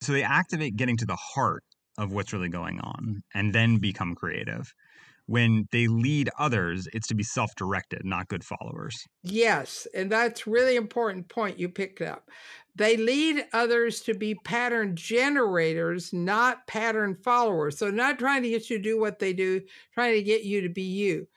So they activate getting to the heart of what's really going on and then become creative. When they lead others, it's to be self-directed, not good followers. Yes, and that's really important point you picked up. They lead others to be pattern generators, not pattern followers. So not trying to get you to do what they do, trying to get you to be you.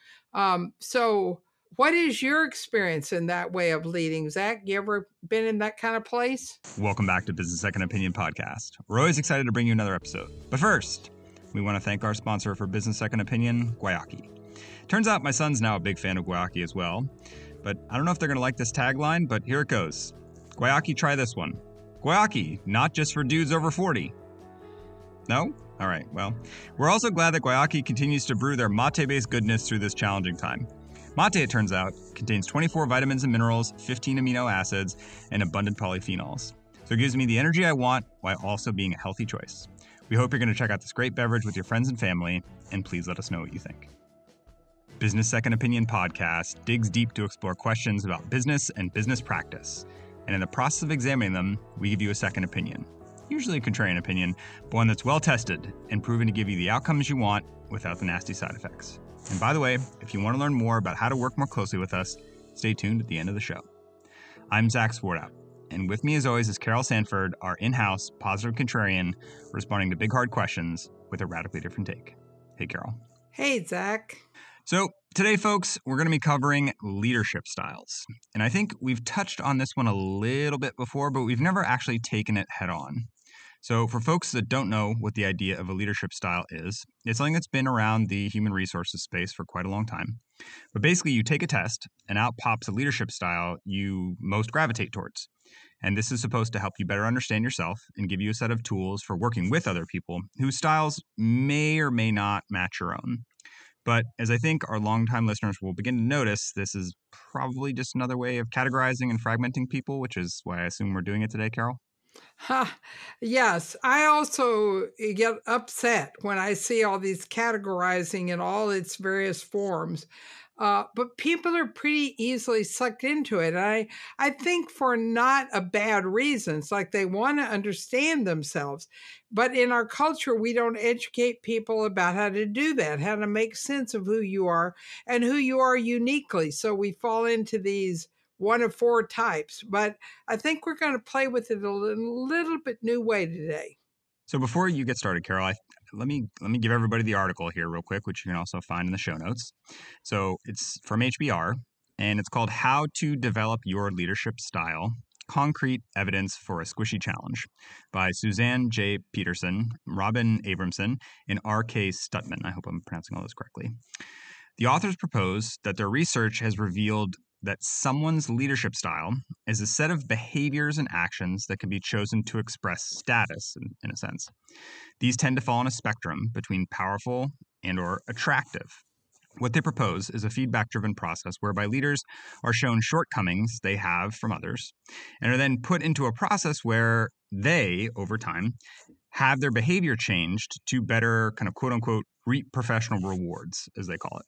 So what is your experience in that way of leading? Zach, you ever been in that kind of place? Welcome back to Business Second Opinion Podcast. We're always excited to bring you another episode. But first, we want to thank our sponsor for Business Second Opinion, Guayaki. Turns out my son's now a big fan of Guayaki as well. But I don't know if they're going to like this tagline, but here it goes. Guayaki, try this one. Guayaki, not just for dudes over 40. No? All right, well, we're also glad that Guayaki continues to brew their mate-based goodness through this challenging time. Mate, it turns out, contains 24 vitamins and minerals, 15 amino acids, and abundant polyphenols. So it gives me the energy I want while also being a healthy choice. We hope you're going to check out this great beverage with your friends and family, and please let us know what you think. Business Second Opinion Podcast digs deep to explore questions about business and business practice. And in the process of examining them, we give you a second opinion. Usually a contrarian opinion, but one that's well tested and proven to give you the outcomes you want without the nasty side effects. And by the way, if you want to learn more about how to work more closely with us, stay tuned at the end of the show. I'm Zach Swartout, and with me as always is Carol Sanford, our in-house positive contrarian, responding to big hard questions with a radically different take. Hey, Carol. Hey, Zach. So today, folks, we're going to be covering leadership styles. And I think we've touched on this one a little bit before, but we've never actually taken it head on. So for folks that don't know what the idea of a leadership style is, it's something that's been around the human resources space for quite a long time. But basically, you take a test and out pops a leadership style you most gravitate towards. And this is supposed to help you better understand yourself and give you a set of tools for working with other people whose styles may or may not match your own. But as I think our longtime listeners will begin to notice, this is probably just another way of categorizing and fragmenting people, which is why I assume we're doing it today, Carol. Yes, I also get upset when I see all these categorizing in all its various forms. But people are pretty easily sucked into it. I think for not a bad reason. It's like they want to understand themselves. But in our culture, we don't educate people about how to do that, how to make sense of who you are and who you are uniquely. So we fall into these one of four types. But I think we're going to play with it a little bit new way today. So before you get started, Carol, let me give everybody the article here real quick, which you can also find in the show notes. So it's from HBR, and it's called How to Develop Your Leadership Style, Concrete Evidence for a Squishy Challenge by Suzanne J. Peterson, Robin Abramson, and R.K. Stutman. I hope I'm pronouncing all this correctly. The authors propose that their research has revealed that someone's leadership style is a set of behaviors and actions that can be chosen to express status, in a sense. These tend to fall on a spectrum between powerful and or attractive. What they propose is a feedback-driven process whereby leaders are shown shortcomings they have from others and are then put into a process where they, over time, have their behavior changed to better kind of quote-unquote reap professional rewards, as they call it.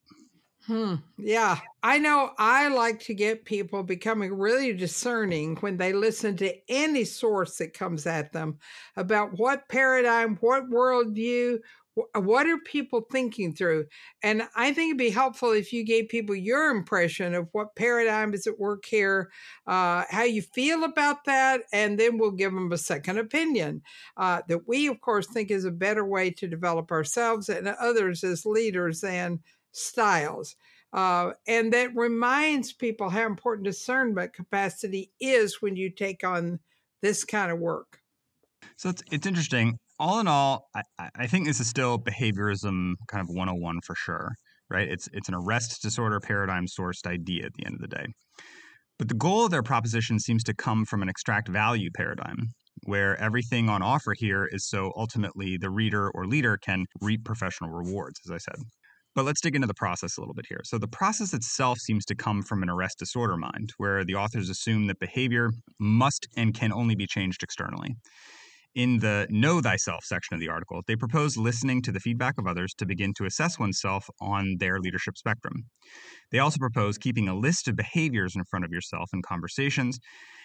Yeah, I know I like to get people becoming really discerning when they listen to any source that comes at them about what paradigm, what worldview, what are people thinking through. And I think it'd be helpful if you gave people your impression of what paradigm is at work here, how you feel about that, and then we'll give them a second opinion that we, of course, think is a better way to develop ourselves and others as leaders and styles. And that reminds people how important discernment capacity is when you take on this kind of work. So it's interesting. All in all, I think this is still behaviorism kind of 101 for sure, right? It's an arrest disorder paradigm sourced idea at the end of the day. But the goal of their proposition seems to come from an extract value paradigm, where everything on offer here is so ultimately the reader or leader can reap professional rewards, as I said. But let's dig into the process a little bit here. So the process itself seems to come from an arrest disorder mind, where the authors assume that behavior must and can only be changed externally. In the Know Thyself section of the article, they propose listening to the feedback of others to begin to assess oneself on their leadership spectrum. They also propose keeping a list of behaviors in front of yourself in conversations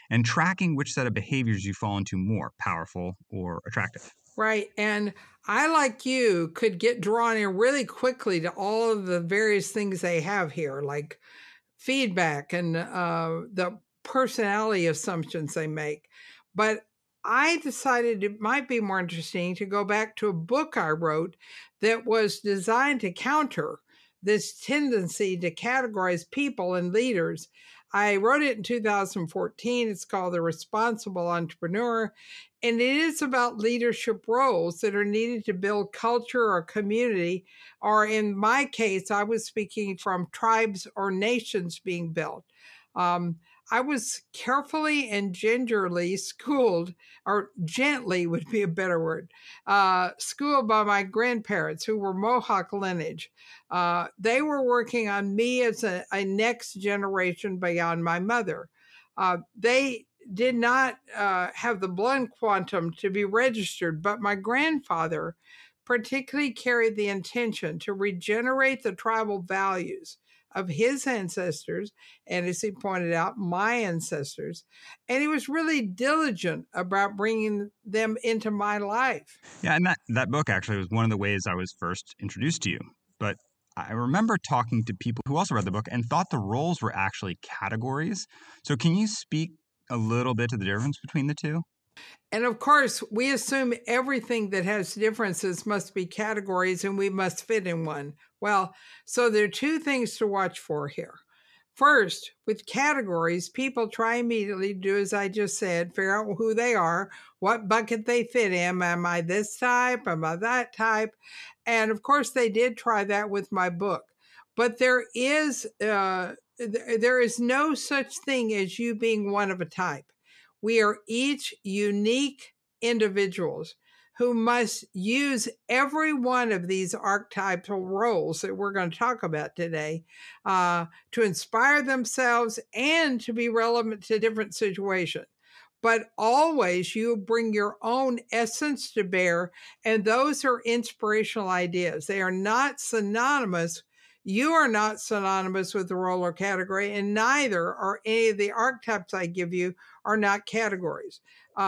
and tracking which set of behaviors you fall into more powerful or attractive. Right. And I, like you, could get drawn in really quickly to all of the various things they have here, like feedback and the personality assumptions they make. But I decided it might be more interesting to go back to a book I wrote that was designed to counter this tendency to categorize people and leaders. I wrote it in 2014. It's called The Responsible Entrepreneur. And it is about leadership roles that are needed to build culture or community, or in my case, I was speaking from tribes or nations being built. I was carefully and gingerly schooled, or gently would be a better word, schooled by my grandparents who were Mohawk lineage. They were working on me as a next generation beyond my mother. They did not have the blood quantum to be registered, but my grandfather particularly carried the intention to regenerate the tribal values of his ancestors, and as he pointed out, my ancestors. And he was really diligent about bringing them into my life. Yeah, and that book actually was one of the ways I was first introduced to you. But I remember talking to people who also read the book and thought the roles were actually categories. So can you speak a little bit to the difference between the two? And of course, we assume everything that has differences must be categories and we must fit in one. Well, so there are two things to watch for here. First, with categories, people try immediately to do as I just said, figure out who they are, what bucket they fit in. Am I this type? Am I that type? And of course, they did try that with my book. But there is no such thing as you being one of a type. We are each unique individuals who must use every one of these archetypal roles that we're going to talk about today to inspire themselves and to be relevant to different situations. But always you bring your own essence to bear, and those are inspirational ideas. They are not synonymous. You are not synonymous with the role or category, and neither are any of the archetypes I give you are not categories.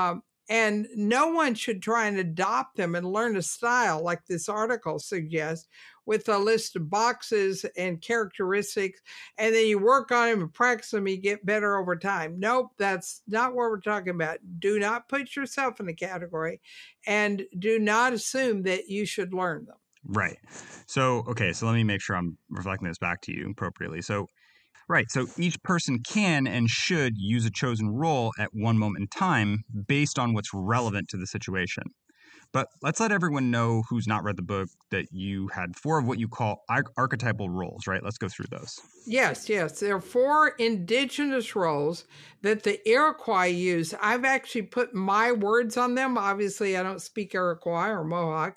And no one should try and adopt them and learn a style like this article suggests with a list of boxes and characteristics, and then you work on them and practice them, you get better over time. Nope, that's not what we're talking about. Do not put yourself in a category and do not assume that you should learn them. Right. So, okay, so let me make sure I'm reflecting this back to you appropriately. So, right. So each person can and should use a chosen role at one moment in time based on what's relevant to the situation. But let's let everyone know who's not read the book that you had 4 of what you call archetypal roles, right? Let's go through those. Yes. There are 4 indigenous roles that the Iroquois use. I've actually put my words on them. Obviously, I don't speak Iroquois or Mohawk,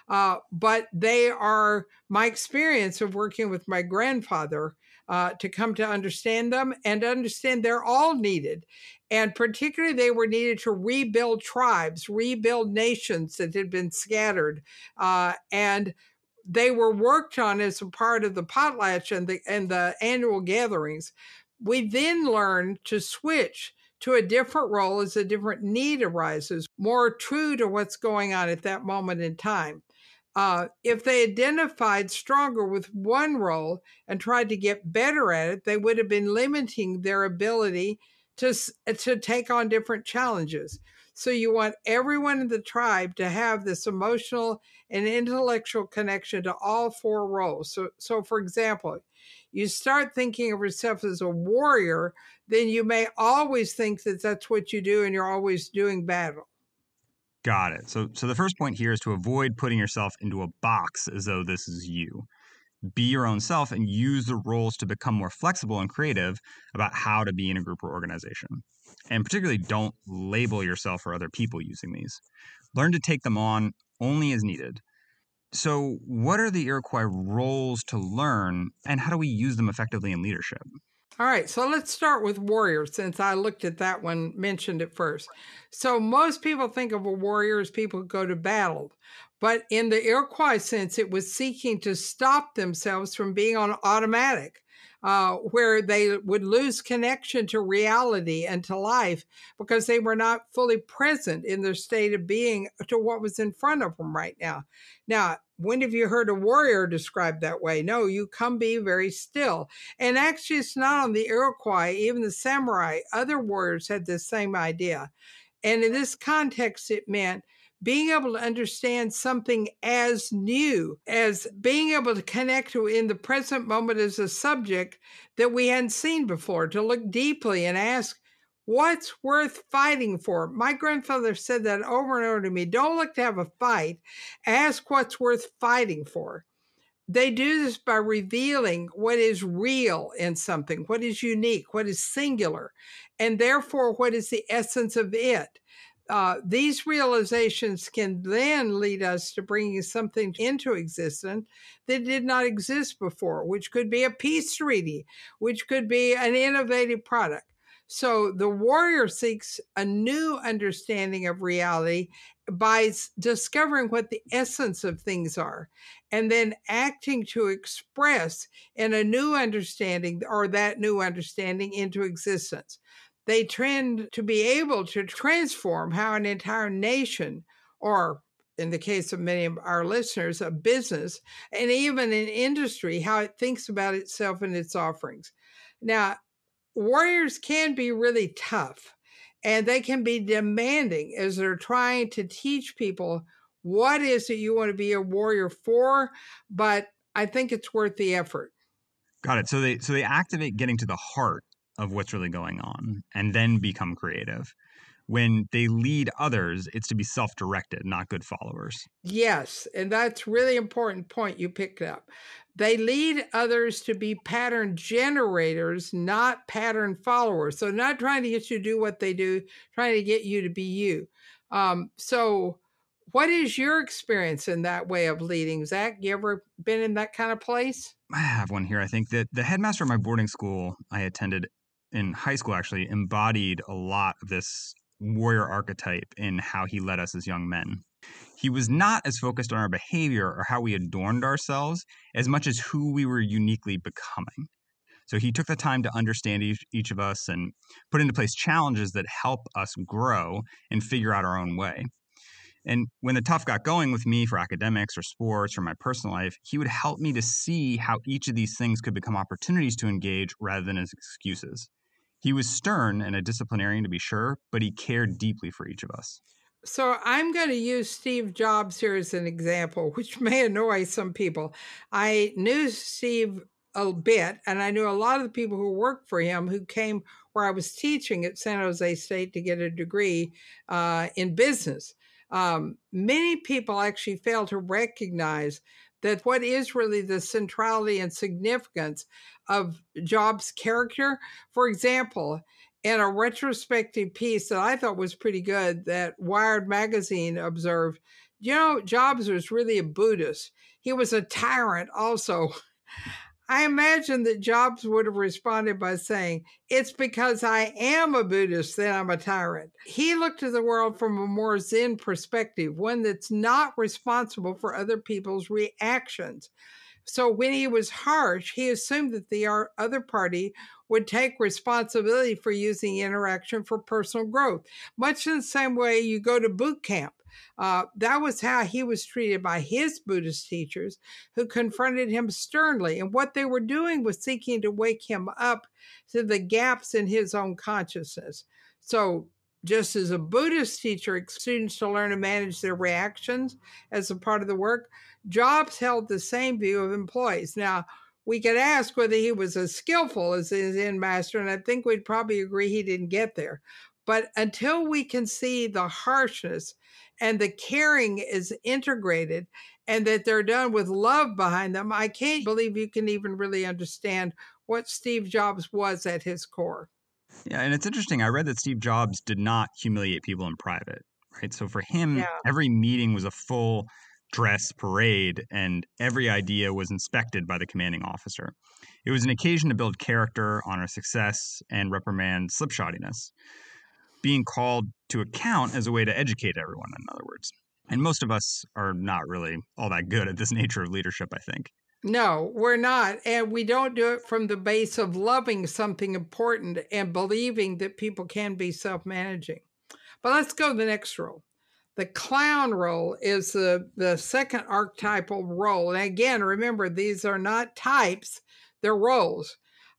but they are my experience of working with my grandfather to come to understand them and understand they're all needed. And particularly, they were needed to rebuild tribes, rebuild nations that had been scattered. And they were worked on as a part of the potlatch and the annual gatherings. We then learned to switch to a different role as a different need arises, more true to what's going on at that moment in time. If they identified stronger with one role and tried to get better at it, they would have been limiting their ability to take on different challenges. So you want everyone in the tribe to have this emotional and intellectual connection to all 4 roles. So for example, you start thinking of yourself as a warrior, then you may always think that that's what you do and you're always doing battle. Got it. So the first point here is to avoid putting yourself into a box as though this is you. Be your own self and use the roles to become more flexible and creative about how to be in a group or organization. And particularly, don't label yourself or other people using these. Learn to take them on only as needed. So, what are the Iroquois roles to learn, and how do we use them effectively in leadership? All right, so let's start with warrior, since I looked at that one, mentioned it first. So most people think of a warrior as people who go to battle, but in the Iroquois sense, it was seeking to stop themselves from being on automatic. where they would lose connection to reality and to life because they were not fully present in their state of being to what was in front of them right now. Now, when have you heard a warrior described that way? No, you come be very still. And actually, it's not on the Iroquois, even the samurai, other warriors had the same idea. And in this context, it meant being able to understand something as new as being able to connect to in the present moment as a subject that we hadn't seen before, to look deeply and ask, what's worth fighting for? My grandfather said that over and over to me. Don't look to have a fight. Ask what's worth fighting for. They do this by revealing what is real in something, what is unique, what is singular, and therefore what is the essence of it. These realizations can then lead us to bringing something into existence that did not exist before, which could be a peace treaty, which could be an innovative product. So the warrior seeks a new understanding of reality by discovering what the essence of things are and then acting to express in a new understanding or that new understanding into existence. They tend to be able to transform how an entire nation, or in the case of many of our listeners, a business, and even an industry, how it thinks about itself and its offerings. Now, warriors can be really tough and they can be demanding as they're trying to teach people what is it you want to be a warrior for, but I think it's worth the effort. Got it. So they activate getting to the heart of what's really going on and then become creative. When they lead others, it's to be self-directed, not good followers. Yes, and that's really important point you picked up. They lead others to be pattern generators, not pattern followers. So not trying to get you to do what they do, trying to get you to be you. So what is your experience in that way of leading? Zach, you ever been in that kind of place? I have one here. I think that the headmaster of my boarding school I attended in high school actually embodied a lot of this warrior archetype in how he led us as young men. He was not as focused on our behavior or how we adorned ourselves as much as who we were uniquely becoming. So he took the time to understand each of us and put into place challenges that help us grow and figure out our own way. And when the tough got going with me for academics or sports or my personal life, he would help me to see how each of these things could become opportunities to engage rather than as excuses. He was stern and a disciplinarian to be sure, but he cared deeply for each of us. So I'm going to use Steve Jobs here as an example, which may annoy some people. I knew Steve a bit, and I knew a lot of the people who worked for him who came where I was teaching at San Jose State to get a degree in business. Many people actually fail to recognize that what is really the centrality and significance of Jobs' character. For example, in a retrospective piece that I thought was pretty good that Wired magazine observed, Jobs was really a Buddhist. He was a tyrant also. I imagine that Jobs would have responded by saying, it's because I am a Buddhist that I'm a tyrant. He looked at the world from a more Zen perspective, one that's not responsible for other people's reactions. So when he was harsh, he assumed that the other party would take responsibility for using interaction for personal growth, much in the same way you go to boot camp. That was how he was treated by his Buddhist teachers, who confronted him sternly. And what they were doing was seeking to wake him up to the gaps in his own consciousness. So just as a Buddhist teacher expects students to learn to manage their reactions as a part of the work, Jobs held the same view of employees. Now, we could ask whether he was as skillful as his Zen master, and I think we'd probably agree he didn't get there. But until we can see the harshness and the caring is integrated and that they're done with love behind them, I can't believe you can even really understand what Steve Jobs was at his core. Yeah, and it's interesting. I read that Steve Jobs did not humiliate people in private, right? So for him, every meeting was a full dress parade and every idea was inspected by the commanding officer. It was an occasion to build character, honor success, and reprimand slipshoddiness. Being called to account as a way to educate everyone, in other words. And most of us are not really all that good at this nature of leadership, I think. No, we're not. And we don't do it from the base of loving something important and believing that people can be self managing. But let's go to the next role. The clown role is the second archetypal role. And again, remember, these are not types, they're roles.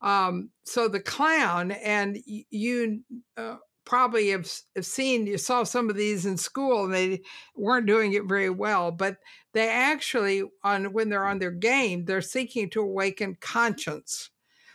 So the clown, and you probably have seen, you saw some of these in school and they weren't doing it very well, but they actually, when they're on their game, they're seeking to awaken conscience.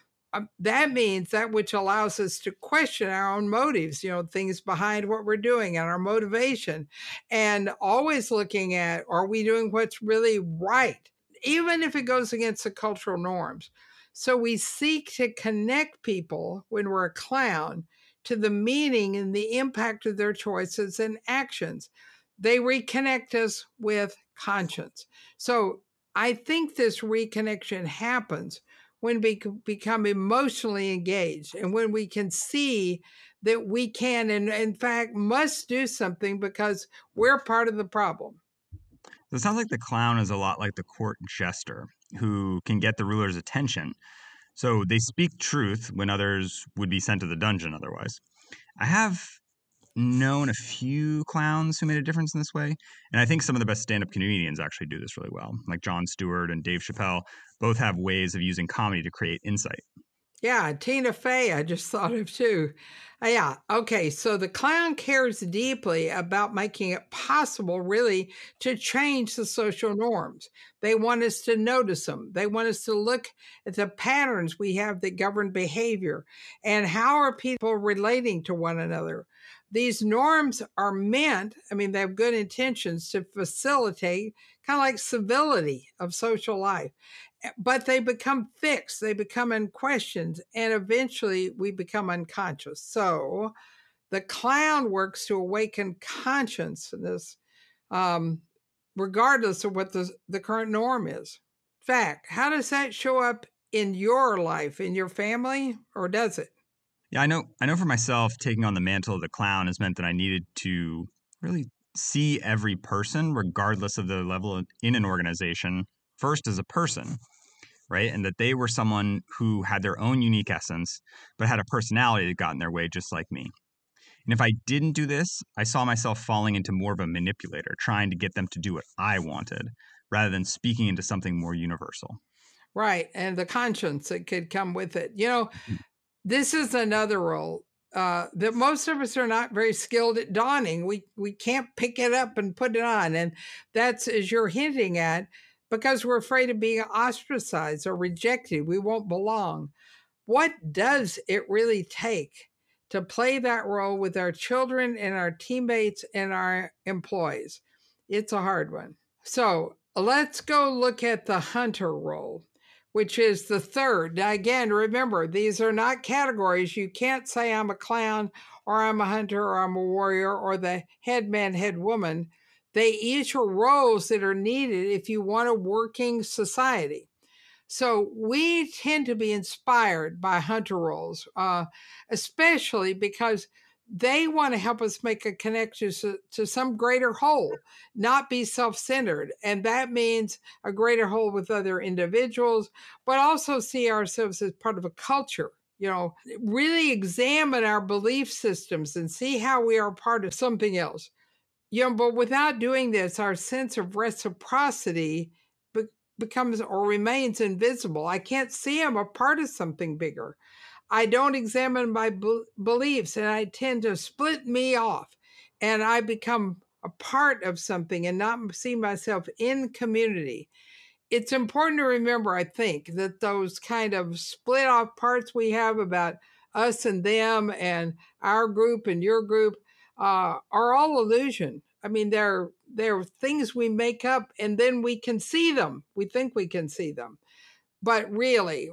That means that which allows us to question our own motives, things behind what we're doing and our motivation, and always looking at, are we doing what's really right, even if it goes against the cultural norms? So we seek to connect people when we're a clown to the meaning and the impact of their choices and actions. They reconnect us with conscience. So I think this reconnection happens when we become emotionally engaged and when we can see that we can and in fact must do something because we're part of the problem. So it sounds like the clown is a lot like the court jester who can get the ruler's attention. So they speak truth when others would be sent to the dungeon otherwise. I have known a few clowns who made a difference in this way, and I think some of the best stand-up comedians actually do this really well, like Jon Stewart and Dave Chappelle. Both have ways of using comedy to create insight. Yeah, Tina Fey, I just thought of too. Yeah, okay, so the clown cares deeply about making it possible, really, to change the social norms. They want us to notice them. They want us to look at the patterns we have that govern behavior and how are people relating to one another. These norms are meant, they have good intentions to facilitate kind of like civility of social life, but they become fixed, they become unquestioned, and eventually we become unconscious. So the clown works to awaken consciousness, regardless of what the current norm is. In fact, how does that show up in your life, in your family, or does it? Yeah, I know for myself, taking on the mantle of the clown has meant that I needed to really see every person, regardless of their level in an organization, first as a person, right? And that they were someone who had their own unique essence, but had a personality that got in their way just like me. And if I didn't do this, I saw myself falling into more of a manipulator, trying to get them to do what I wanted, rather than speaking into something more universal. Right. And the conscience that could come with it. This is another role that most of us are not very skilled at donning. We can't pick it up and put it on. And that's, as you're hinting at, because we're afraid of being ostracized or rejected. We won't belong. What does it really take to play that role with our children and our teammates and our employees? It's a hard one. So let's go look at the hunter role, which is the third. Now, again, remember, these are not categories. You can't say I'm a clown or I'm a hunter or I'm a warrior or the head man, head woman. They each are roles that are needed if you want a working society. So we tend to be inspired by hunter roles, especially because they want to help us make a connection to some greater whole, not be self-centered. And that means a greater whole with other individuals, but also see ourselves as part of a culture. Really examine our belief systems and see how we are part of something else. But without doing this, our sense of reciprocity becomes or remains invisible. I can't see I'm a part of something bigger. I don't examine my beliefs, and I tend to split me off, and I become a part of something and not see myself in community. It's important to remember, I think, that those kind of split off parts we have about us and them and our group and your group are all illusion. They're things we make up and then we can see them. We think we can see them. But really,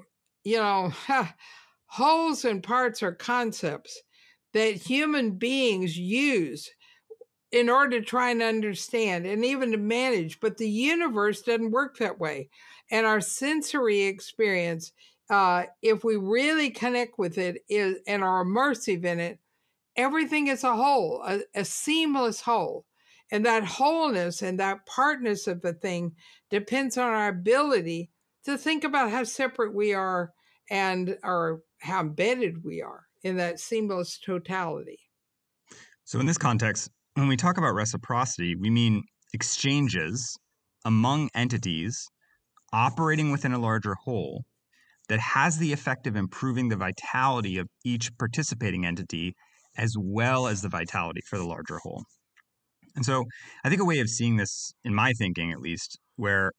wholes and parts are concepts that human beings use in order to try and understand and even to manage. But the universe doesn't work that way. And our sensory experience, if we really connect with it and are immersive in it, everything is a whole, a seamless whole. And that wholeness and that partness of the thing depends on our ability to think about how separate we are and or how embedded we are in that seamless totality. So, in this context, when we talk about reciprocity, we mean exchanges among entities operating within a larger whole that has the effect of improving the vitality of each participating entity as well as the vitality for the larger whole. And so I think a way of seeing this, in my thinking at least, where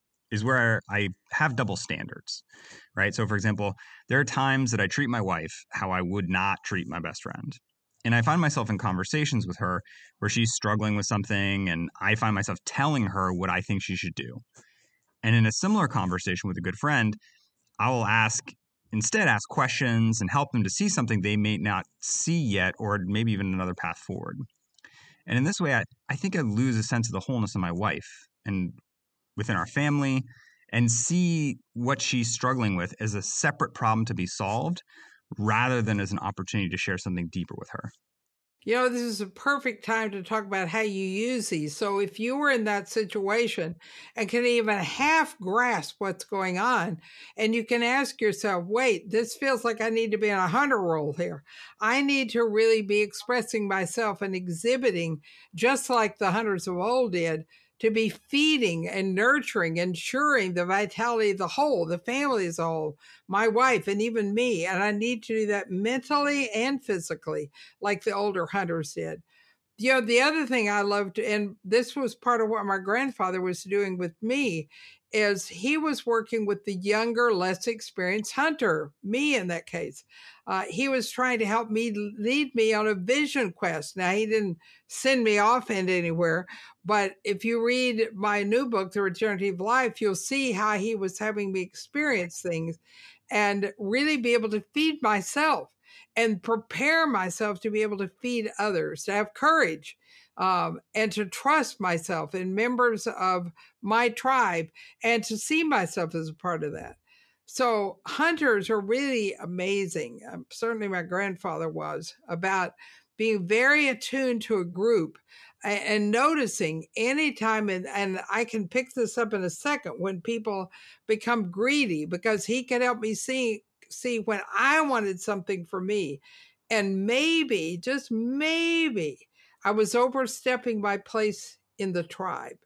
I have double standards, right? So, for example, there are times that I treat my wife how I would not treat my best friend. And I find myself in conversations with her where she's struggling with something, and I find myself telling her what I think she should do. And in a similar conversation with a good friend, I will instead ask questions and help them to see something they may not see yet, or maybe even another path forward. And in this way, I think I lose a sense of the wholeness of my wife and within our family, and see what she's struggling with as a separate problem to be solved rather than as an opportunity to share something deeper with her. This is a perfect time to talk about how you use these. So, if you were in that situation and can even half grasp what's going on, and you can ask yourself, wait, this feels like I need to be in a hunter role here. I need to really be expressing myself and exhibiting, just like the hunters of old did, to be feeding and nurturing, ensuring the vitality of the whole, the family as a whole, my wife, and even me. And I need to do that mentally and physically, like the older hunters did. The other thing I loved, and this was part of what my grandfather was doing with me, is he was working with the younger, less experienced hunter, me in that case. He was trying to help me lead me on a vision quest. Now, he didn't send me off into anywhere, but if you read my new book, The Regenerative Life, you'll see how he was having me experience things and really be able to feed myself and prepare myself to be able to feed others, to have courage, and to trust myself and members of my tribe, and to see myself as a part of that. So hunters are really amazing. Certainly my grandfather was, about being very attuned to a group and noticing anytime, and I can pick this up in a second, when people become greedy, because he could help me see when I wanted something for me. And maybe, just maybe, I was overstepping my place in the tribe.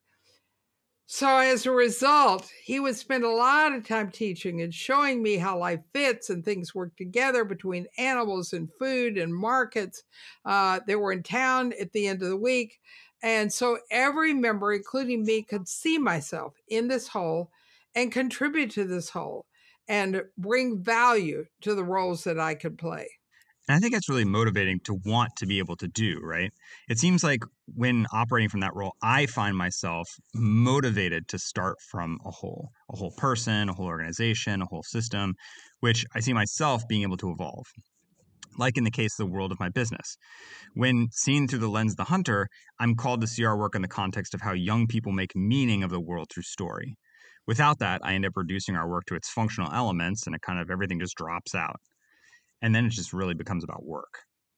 So as a result, he would spend a lot of time teaching and showing me how life fits and things work together between animals and food and markets that were in town at the end of the week. And so every member, including me, could see myself in this whole and contribute to this whole and bring value to the roles that I could play. And I think it's really motivating to want to be able to do, right? It seems like when operating from that role, I find myself motivated to start from a whole person, a whole organization, a whole system, which I see myself being able to evolve. Like in the case of the world of my business. When seen through the lens of the hunter, I'm called to see our work in the context of how young people make meaning of the world through story. Without that, I end up reducing our work to its functional elements, and everything just drops out. And then it just really becomes about work.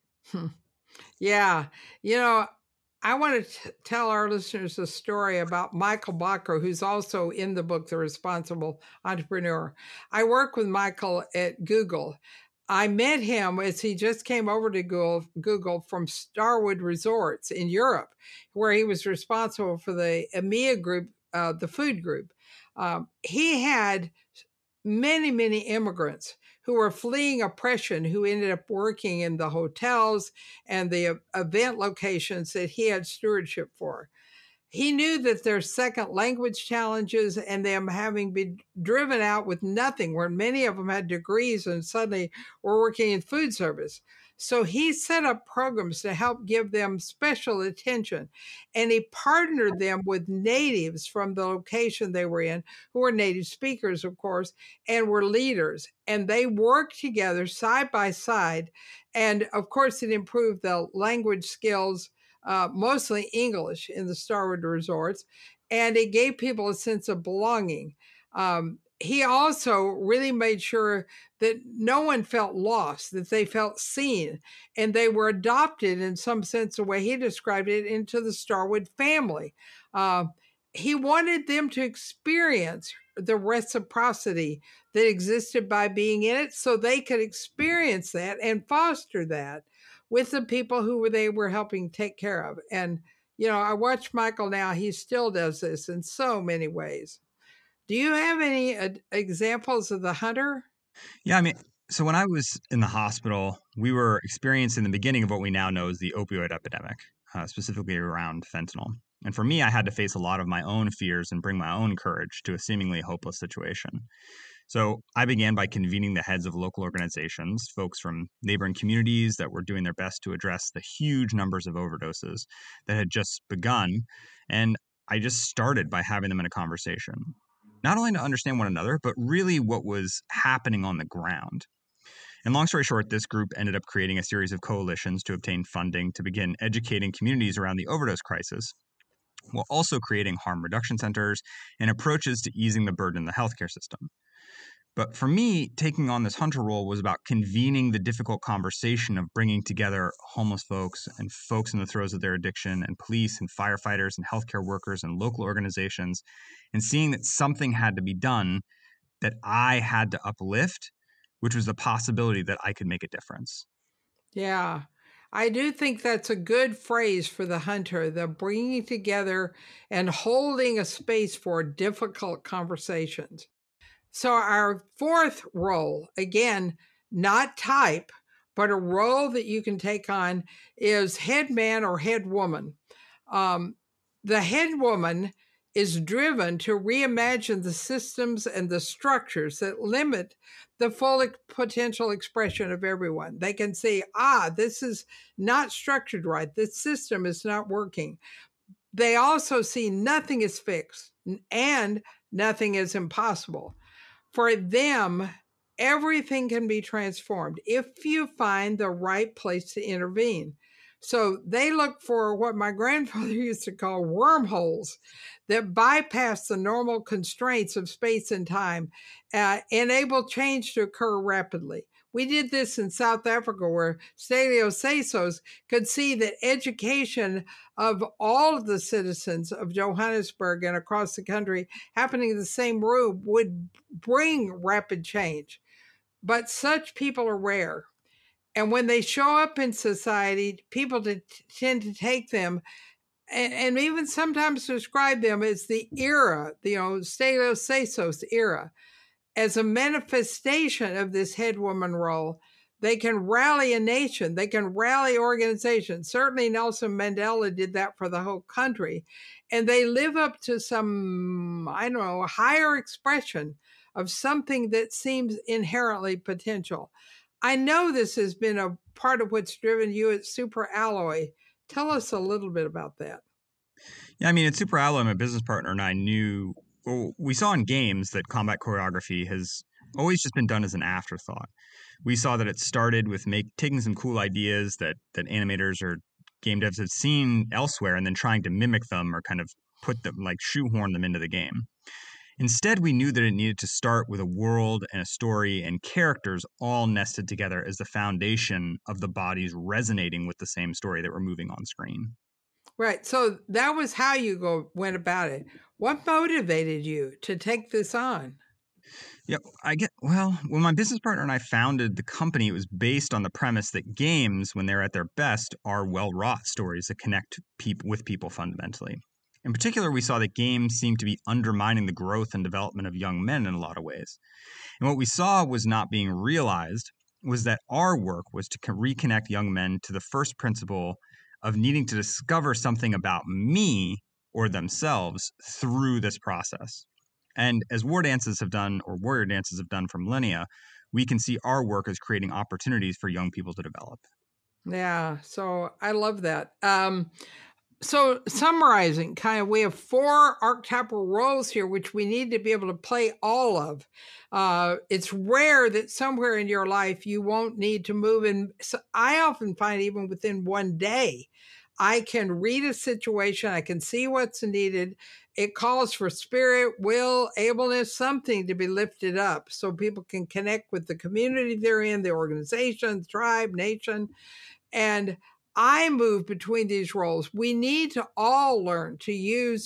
Yeah. I want to tell our listeners a story about Michael Bacher, who's also in the book, The Responsible Entrepreneur. I work with Michael at Google. I met him as he just came over to Google from Starwood Resorts in Europe, where he was responsible for the EMEA group, the food group. He had many, many immigrants who were fleeing oppression, who ended up working in the hotels and the event locations that he had stewardship for. He knew that their second language challenges and them having been driven out with nothing, where many of them had degrees and suddenly were working in food service. So he set up programs to help give them special attention. And he partnered them with natives from the location they were in, who were native speakers, of course, and were leaders. And they worked together side by side. And of course, it improved the language skills, mostly English, in the Starwood Resorts. And it gave people a sense of belonging. He also really made sure that no one felt lost, that they felt seen, and they were adopted in some sense, the way he described it, into the Starwood family. he wanted them to experience the reciprocity that existed by being in it so they could experience that and foster that with the people who they were helping take care of. And, I watch Michael now. He still does this in so many ways. Do you have any examples of the hunter? Yeah, I mean, so when I was in the hospital, we were experiencing the beginning of what we now know as the opioid epidemic, specifically around fentanyl. And for me, I had to face a lot of my own fears and bring my own courage to a seemingly hopeless situation. So I began by convening the heads of local organizations, folks from neighboring communities that were doing their best to address the huge numbers of overdoses that had just begun. And I just started by having them in a conversation, not only to understand one another, but really what was happening on the ground. And long story short, this group ended up creating a series of coalitions to obtain funding to begin educating communities around the overdose crisis, while also creating harm reduction centers and approaches to easing the burden in the healthcare system. But for me, taking on this hunter role was about convening the difficult conversation of bringing together homeless folks and folks in the throes of their addiction and police and firefighters and healthcare workers and local organizations, and seeing that something had to be done that I had to uplift, which was the possibility that I could make a difference. Yeah. I do think that's a good phrase for the hunter, the bringing together and holding a space for difficult conversations. So, our fourth role, again, not type, but a role that you can take on, is head man or head woman. The head woman is driven to reimagine the systems and the structures that limit the full potential expression of everyone. They can see, this is not structured right. This system is not working. They also see nothing is fixed and nothing is impossible. For them, everything can be transformed if you find the right place to intervene. So they look for what my grandfather used to call wormholes that bypass the normal constraints of space and time, enable change to occur rapidly. We did this in South Africa, where Stelio Sasos could see that education of all of the citizens of Johannesburg and across the country happening in the same room would bring rapid change. But such people are rare. And when they show up in society, people tend to take them and even sometimes describe them as the era, Stelio Sasos era, as a manifestation of this head woman role. They can rally a nation. They can rally organizations. Certainly Nelson Mandela did that for the whole country. And they live up to some, higher expression of something that seems inherently potential. I know this has been a part of what's driven you at Super Alloy. Tell us a little bit about that. Yeah, I mean, at Super Alloy, my business partner and I we saw in games that combat choreography has always just been done as an afterthought. We saw that it started with taking some cool ideas that animators or game devs had seen elsewhere and then trying to mimic them or kind of put them, like shoehorn them into the game. Instead, we knew that it needed to start with a world and a story and characters all nested together as the foundation of the bodies resonating with the same story that we're moving on screen. Right. So that was how you went about it. What motivated you to take this on? Yeah, when my business partner and I founded the company, it was based on the premise that games, when they're at their best, are well-wrought stories that connect with people fundamentally. In particular, we saw that games seem to be undermining the growth and development of young men in a lot of ways. And what we saw was not being realized was that our work was to reconnect young men to the first principle of needing to discover something about me or themselves through this process. And as warrior dances have done for millennia, we can see our work as creating opportunities for young people to develop. Yeah, so I love that. So summarizing, we have 4 archetypal roles here, which we need to be able to play all of. It's rare that somewhere in your life you won't need to move in. So I often find even within one day, I can read a situation, I can see what's needed. It calls for spirit, will, ableness, something to be lifted up so people can connect with the community they're in, the organization, tribe, nation. And I move between these roles. We need to all learn to use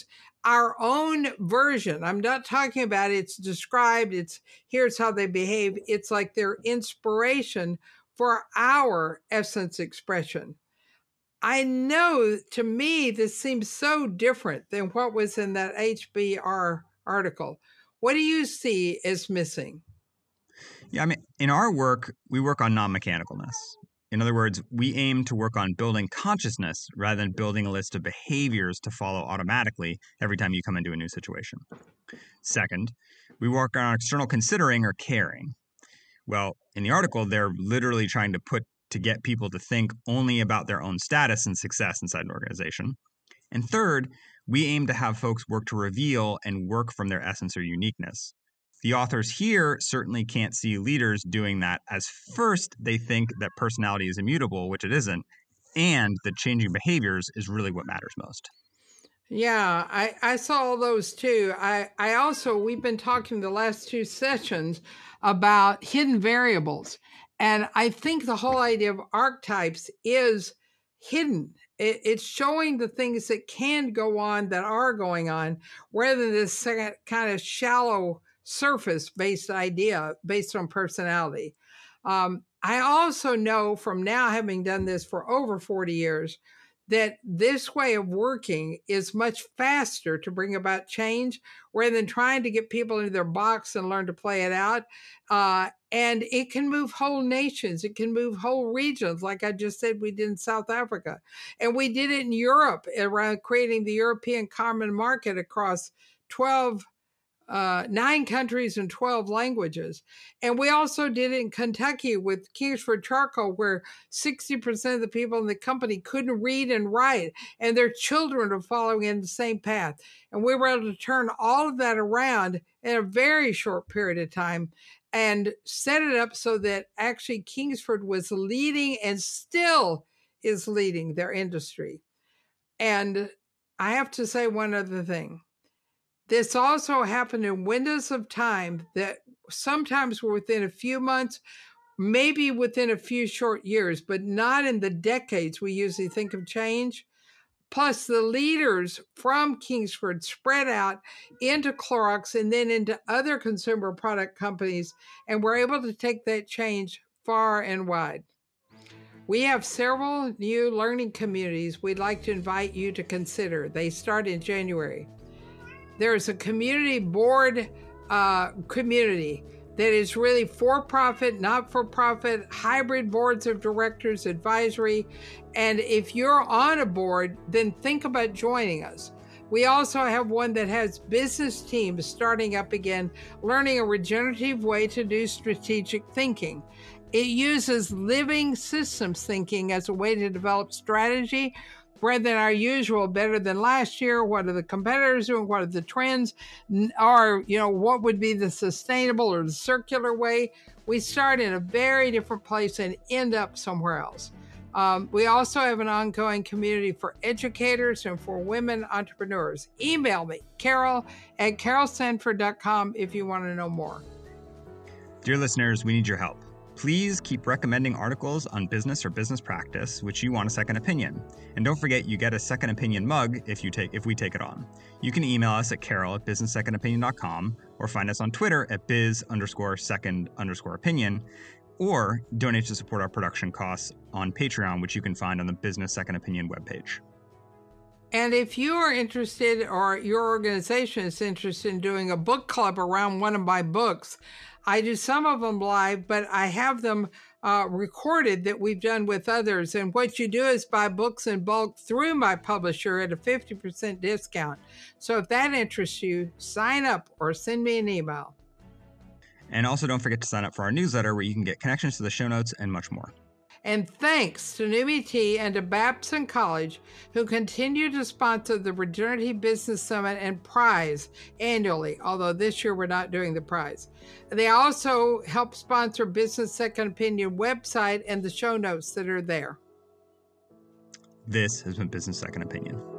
our own version. I'm not talking about it's described, it's here's how they behave. It's like their inspiration for our essence expression. I know, to me, this seems so different than what was in that HBR article. What do you see as missing? Yeah, I mean, in our work, we work on non-mechanicalness. In other words, we aim to work on building consciousness rather than building a list of behaviors to follow automatically every time you come into a new situation. Second, we work on external considering or caring. Well, in the article, they're literally trying to get people to think only about their own status and success inside an organization. And third, we aim to have folks work to reveal and work from their essence or uniqueness. The authors here certainly can't see leaders doing that, as first they think that personality is immutable, which it isn't, and that changing behaviors is really what matters most. Yeah, I saw all those too. I also, we've been talking the last two sessions about hidden variables. And I think the whole idea of archetypes is hidden. It's showing the things that can go on, that are going on, rather than this kind of shallow surface based idea based on personality. I also know from now having done this for over 40 years that this way of working is much faster to bring about change rather than trying to get people into their box and learn to play it out. And it can move whole nations. It can move whole regions. Like I just said, we did in South Africa. And we did it in Europe around creating the European Common Market across 9 countries and 12 languages. And we also did it in Kentucky with Kingsford Charcoal, where 60% of the people in the company couldn't read and write, and their children are following in the same path. And we were able to turn all of that around in a very short period of time and set it up so that actually Kingsford was leading and still is leading their industry. And I have to say one other thing. This also happened in windows of time that sometimes were within a few months, maybe within a few short years, but not in the decades we usually think of change. Plus, the leaders from Kingsford spread out into Clorox and then into other consumer product companies, and were able to take that change far and wide. We have several new learning communities we'd like to invite you to consider. They start in January. There's a community board community that is really for-profit, not-for-profit, hybrid boards of directors, advisory. And if you're on a board, then think about joining us. We also have one that has business teams starting up again, learning a regenerative way to do strategic thinking. It uses living systems thinking as a way to develop strategy rather than our usual better than last year. What are the competitors doing? What are the trends? Or, what would be the sustainable or the circular way? We start in a very different place and end up somewhere else. We also have an ongoing community for educators and for women entrepreneurs. Email me, Carol@carolsanford.com if you want to know more. Dear listeners, we need your help. Please keep recommending articles on business or business practice which you want a second opinion. And don't forget, you get a second opinion mug if we take it on. You can email us at carol@businesssecondopinion.com or find us on Twitter at biz_second_opinion, or donate to support our production costs on Patreon, which you can find on the Business Second Opinion webpage. And if you are interested, or your organization is interested in doing a book club around one of my books, I do some of them live, but I have them recorded that we've done with others. And what you do is buy books in bulk through my publisher at a 50% discount. So if that interests you, sign up or send me an email. And also don't forget to sign up for our newsletter, where you can get connections to the show notes and much more. And thanks to Numi Tea and to Babson College, who continue to sponsor the Regenerative Business Summit and prize annually, although this year we're not doing the prize. They also help sponsor Business Second Opinion website and the show notes that are there. This has been Business Second Opinion.